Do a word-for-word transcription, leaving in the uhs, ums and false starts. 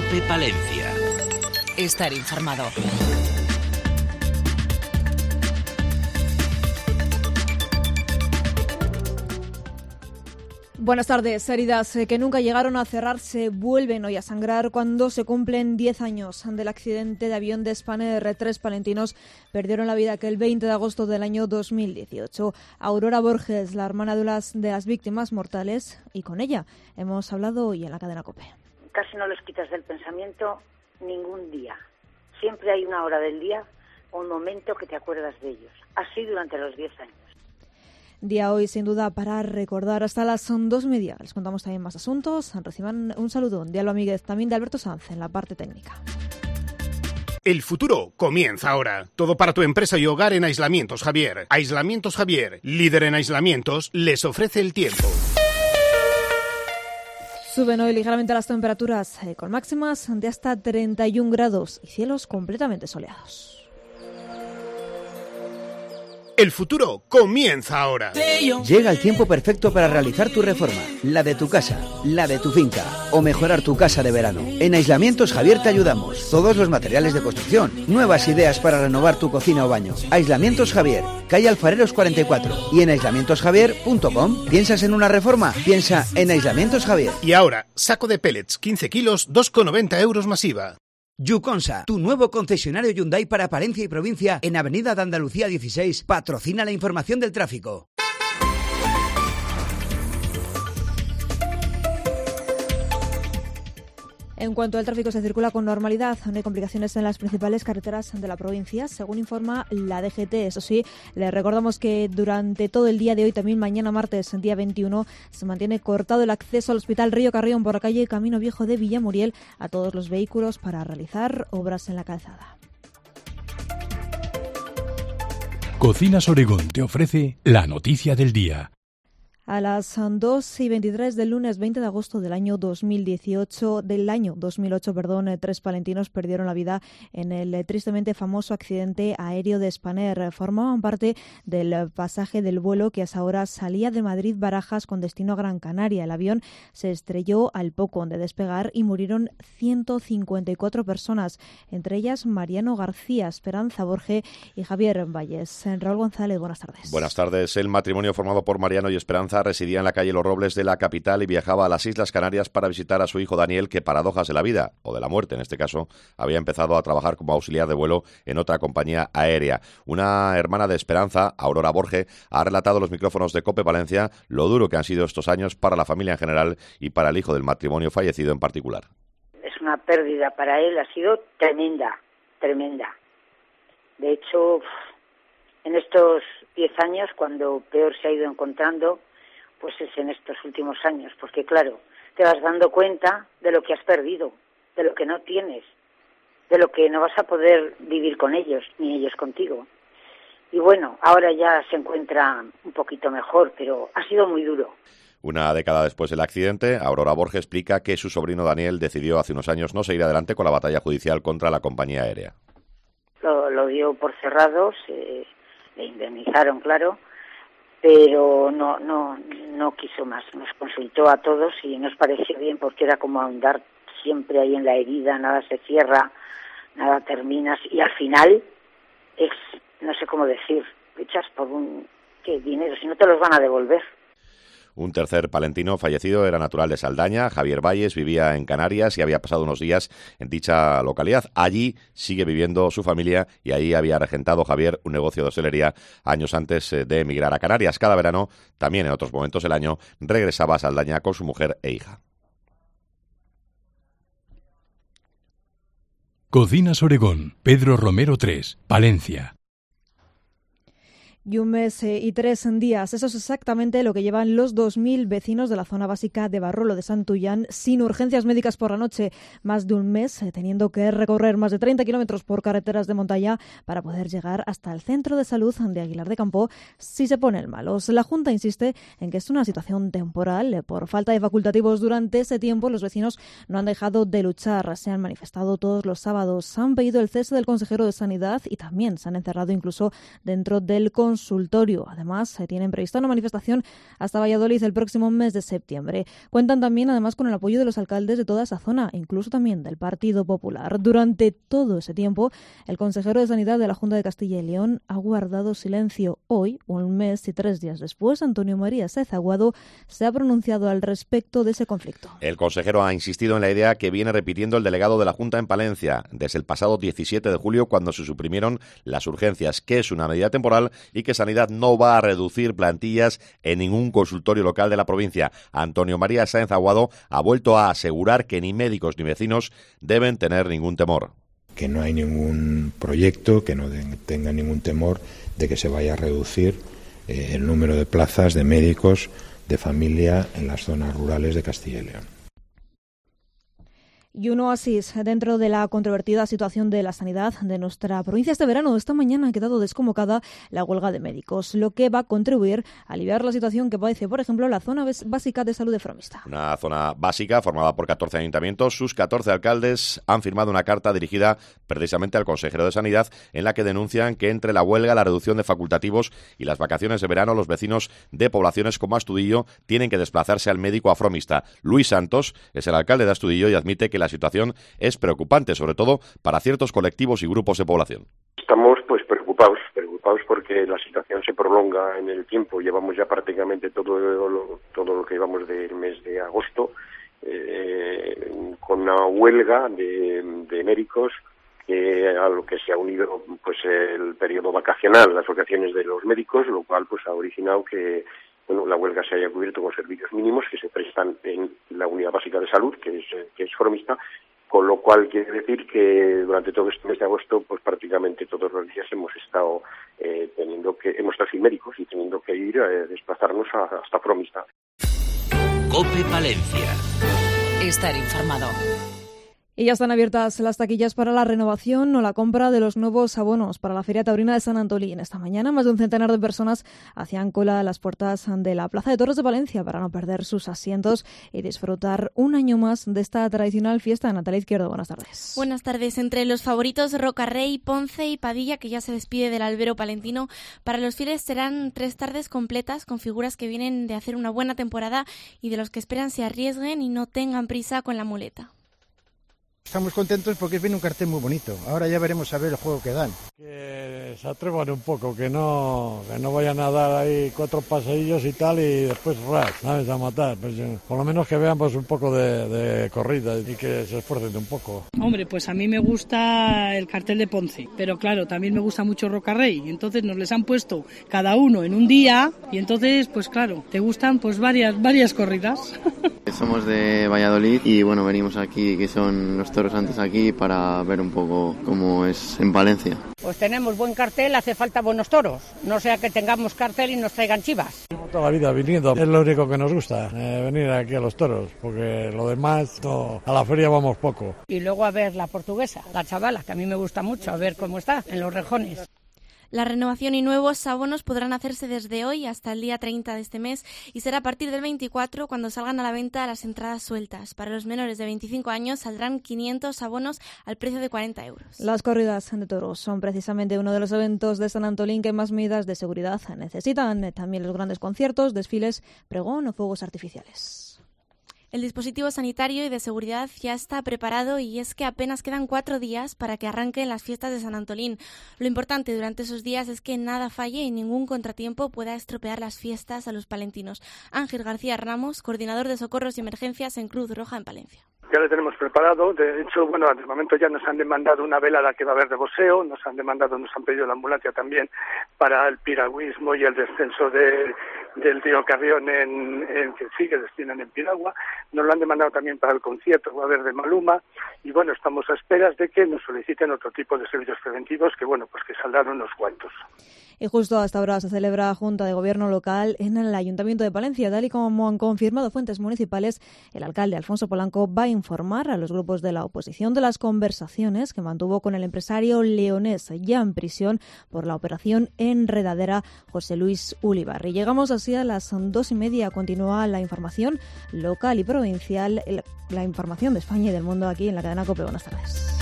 COPE Palencia. Estar informado. Buenas tardes. Heridas que nunca llegaron a cerrarse vuelven hoy a sangrar cuando se cumplen diez años del accidente de avión de Spanair. Tres palentinos perdieron la vida aquel veinte de agosto del año dos mil dieciocho. Aurora Borges, la hermana de las, de las víctimas mortales, y con ella hemos hablado hoy en la cadena COPE. Casi no los quitas del pensamiento ningún día. Siempre hay una hora del día o un momento que te acuerdas de ellos. Así durante los diez años. Día hoy, sin duda, para recordar. Hasta las dos y media les contamos también más asuntos. Reciban un saludo de Alba Míguez, también de Alberto Sanz en la parte técnica. El futuro comienza ahora. Todo para tu empresa y hogar en Aislamientos Javier. Aislamientos Javier, líder en aislamientos, les ofrece el tiempo. Suben hoy ligeramente las temperaturas, eh, con máximas de hasta treinta y un grados y cielos completamente soleados. El futuro comienza ahora. Llega el tiempo perfecto para realizar tu reforma, la de tu casa, la de tu finca o mejorar tu casa de verano. En Aislamientos Javier te ayudamos. Todos los materiales de construcción, nuevas ideas para renovar tu cocina o baño. Aislamientos Javier, calle Alfareros cuarenta y cuatro y en aislamientos javier punto com. ¿Piensas en una reforma? Piensa en Aislamientos Javier. Y ahora, saco de pellets quince kilos, dos con noventa euros masiva. Yuconsa, tu nuevo concesionario Hyundai para Palencia y provincia en Avenida de Andalucía dieciséis, patrocina la información del tráfico. En cuanto al tráfico, se circula con normalidad. No hay complicaciones en las principales carreteras de la provincia, según informa la D G T. Eso sí, les recordamos que durante todo el día de hoy, también mañana martes, día veintiuno, se mantiene cortado el acceso al Hospital Río Carrión por la calle Camino Viejo de Villamuriel a todos los vehículos para realizar obras en la calzada. Cocinas Oregón te ofrece la noticia del día. A las dos y veintitrés del lunes veinte de agosto del año dos mil dieciocho, del año dos mil ocho, perdón, tres palentinos perdieron la vida en el tristemente famoso accidente aéreo de Spanair. Formaban parte del pasaje del vuelo que a esa hora salía de Madrid-Barajas con destino a Gran Canaria. El avión se estrelló al poco de despegar y murieron ciento cincuenta y cuatro personas, entre ellas Mariano García, Esperanza Borge y Javier Valles. Raúl González, buenas tardes. Buenas tardes. El matrimonio formado por Mariano y Esperanza residía en la calle Los Robles de la capital y viajaba a las Islas Canarias para visitar a su hijo Daniel, que, paradojas de la vida, o de la muerte en este caso, había empezado a trabajar como auxiliar de vuelo en otra compañía aérea. Una hermana de Esperanza, Aurora Borge, ha relatado a los micrófonos de COPE Palencia lo duro que han sido estos años para la familia en general y para el hijo del matrimonio fallecido en particular. Es una pérdida para él, ha sido tremenda, tremenda. De hecho, en estos diez años, cuando peor se ha ido encontrando, pues es en estos últimos años, porque claro, te vas dando cuenta de lo que has perdido, de lo que no tienes, de lo que no vas a poder vivir con ellos, ni ellos contigo. Y bueno, ahora ya se encuentra un poquito mejor, pero ha sido muy duro. Una década después del accidente, Aurora Borges explica que su sobrino Daniel decidió hace unos años no seguir adelante con la batalla judicial contra la compañía aérea. Lo, lo dio por cerrado, se le indemnizaron, claro, pero no no no quiso más. Nos consultó a todos y nos pareció bien porque era como andar siempre ahí en la herida, nada se cierra, nada terminas y al final es, no sé cómo decir, echas por un ¿qué dinero? Si no te los van a devolver. Un tercer palentino fallecido era natural de Saldaña. Javier Valles vivía en Canarias y había pasado unos días en dicha localidad. Allí sigue viviendo su familia y ahí había regentado Javier un negocio de hostelería años antes de emigrar a Canarias. Cada verano, también en otros momentos del año, regresaba a Saldaña con su mujer e hija. Cocinas Oregón, Pedro Romero tres, Palencia. Y un mes eh, y tres días. Eso es exactamente lo que llevan los dos mil vecinos de la zona básica de Barrolo de Santullán sin urgencias médicas por la noche. Más de un mes eh, teniendo que recorrer más de treinta kilómetros por carreteras de montaña para poder llegar hasta el centro de salud de Aguilar de Campo si se ponen malos. La Junta insiste en que es una situación temporal. Por falta de facultativos durante ese tiempo, los vecinos no han dejado de luchar. Se han manifestado todos los sábados. Han pedido el cese del consejero de Sanidad y también se han encerrado incluso dentro del consultorio consultorio. Además, se tienen prevista una manifestación hasta Valladolid el próximo mes de septiembre. Cuentan también, además, con el apoyo de los alcaldes de toda esa zona, incluso también del Partido Popular. Durante todo ese tiempo, el consejero de Sanidad de la Junta de Castilla y León ha guardado silencio. Hoy, un mes y tres días después, Antonio María Sáenz Aguado se ha pronunciado al respecto de ese conflicto. El consejero ha insistido en la idea que viene repitiendo el delegado de la Junta en Palencia desde el pasado diecisiete de julio, cuando se suprimieron las urgencias, que es una medida temporal y que Sanidad no va a reducir plantillas en ningún consultorio local de la provincia. Antonio María Sáenz Aguado ha vuelto a asegurar que ni médicos ni vecinos deben tener ningún temor. Que no hay ningún proyecto, que no de, tenga ningún temor de que se vaya a reducir eh, el número de plazas de médicos de familia en las zonas rurales de Castilla y León. Y un oasis dentro de la controvertida situación de la sanidad de nuestra provincia. Este verano, esta mañana, ha quedado desconvocada la huelga de médicos, lo que va a contribuir a aliviar la situación que padece, por ejemplo, la zona básica de salud de Fromista. Una zona básica formada por catorce ayuntamientos. Sus catorce alcaldes han firmado una carta dirigida precisamente al consejero de Sanidad, en la que denuncian que entre la huelga, la reducción de facultativos y las vacaciones de verano, los vecinos de poblaciones como Astudillo tienen que desplazarse al médico a Fromista. Luis Santos es el alcalde de Astudillo y admite que la situación es preocupante, sobre todo para ciertos colectivos y grupos de población. Estamos pues preocupados, preocupados porque la situación se prolonga en el tiempo. Llevamos ya prácticamente todo lo, todo lo que llevamos del mes de agosto eh, con una huelga de, de médicos eh, a lo que se ha unido pues el periodo vacacional, las vacaciones de los médicos, lo cual pues ha originado que bueno, la huelga se haya cubierto con servicios mínimos que se prestan en la unidad básica de salud, que es, que es Fromista, con lo cual quiere decir que durante todo este mes de agosto, pues prácticamente todos los días hemos estado eh, teniendo que, hemos estado sin médicos y teniendo que ir a eh, desplazarnos a, hasta Fromista. COPE Palencia. Estar informado. Y ya están abiertas las taquillas para la renovación o la compra de los nuevos abonos para la Feria Taurina de San Antolín. Esta mañana más de un centenar de personas hacían cola a las puertas de la Plaza de Toros de Palencia para no perder sus asientos y disfrutar un año más de esta tradicional fiesta. Natalia Izquierdo, buenas tardes. Buenas tardes. Entre los favoritos, Rocarrey, Ponce y Padilla, que ya se despide del albero palentino. Para los fieles serán tres tardes completas con figuras que vienen de hacer una buena temporada y de los que esperan se arriesguen y no tengan prisa con la muleta. Estamos contentos porque viene un cartel muy bonito. Ahora ya veremos a ver el juego que dan. Que se atrevan un poco, que no que no vayan a dar ahí cuatro paseillos y tal y después ras, ¿sabes? A matar. Pues, por lo menos que vean pues un poco de, de corrida y que se esfuercen un poco. Hombre, pues a mí me gusta el cartel de Ponce, pero claro, también me gusta mucho Rocarrey. Entonces nos les han puesto cada uno en un día y entonces, pues claro, te gustan pues varias varias corridas. Somos de Valladolid y bueno, venimos aquí, que son los toros antes aquí, para ver un poco cómo es en Palencia. Pues tenemos buen cartel, hace falta buenos toros, no sea que tengamos cartel y nos traigan chivas. Toda la vida viniendo, es lo único que nos gusta, eh, venir aquí a los toros, porque lo demás, no, a la feria vamos poco. Y luego a ver la portuguesa, la chavala, que a mí me gusta mucho, a ver cómo está en los rejones. La renovación y nuevos abonos podrán hacerse desde hoy hasta el día treinta de este mes y será a partir del veinticuatro cuando salgan a la venta las entradas sueltas. Para los menores de veinticinco años saldrán quinientos abonos al precio de cuarenta euros. Las corridas de toros son precisamente uno de los eventos de San Antolín que más medidas de seguridad necesitan. También los grandes conciertos, desfiles, pregón o fuegos artificiales. El dispositivo sanitario y de seguridad ya está preparado y es que apenas quedan cuatro días para que arranquen las fiestas de San Antolín. Lo importante durante esos días es que nada falle y ningún contratiempo pueda estropear las fiestas a los palentinos. Ángel García Ramos, coordinador de socorros y emergencias en Cruz Roja en Palencia. Ya lo tenemos preparado. De hecho, bueno, de momento ya nos han demandado una velada que va a haber de boxeo, nos han demandado, nos han pedido la ambulancia también para el piragüismo y el descenso de, del río Carrión en, en que sigue destinan en Piragua. Nos lo han demandado también para el concierto que va a haber de Maluma y bueno, estamos a esperas de que nos soliciten otro tipo de servicios preventivos que bueno, pues que saldrán unos cuantos. Y justo hasta ahora se celebra Junta de Gobierno local en el Ayuntamiento de Palencia. Tal y como han confirmado fuentes municipales, el alcalde Alfonso Polanco va a informar a los grupos de la oposición de las conversaciones que mantuvo con el empresario leonés ya en prisión por la operación Enredadera, José Luis Ulibarri. Llegamos así a las dos y media. Continúa la información local y provincial, la información de España y del mundo aquí en la cadena COPE. Buenas tardes.